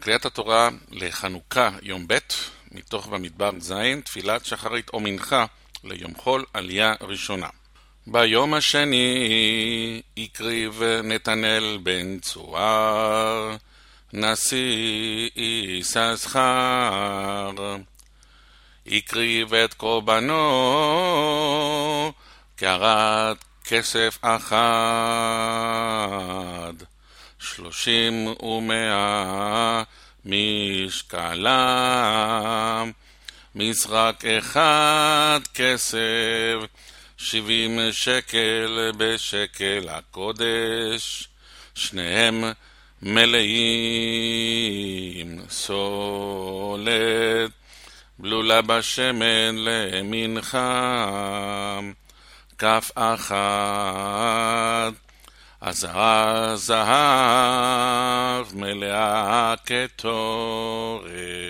קריאת התורה לחנוכה יום ב' מתוך במדבר זין, תפילת שחרית או מנחה ליום חול עלייה ראשונה. ביום השני הקריב נתנאל בן צוער נשיא יששכר, הקריב את קורבנו קערת כסף אחד, 30 ומאה משקלם, מזרק אחד כסף 70 שקל בשקל הקודש, שניהם מלאים סולת, בלולה בשמן למנחה, כף אחת עזרה זהב מלאה כתורת.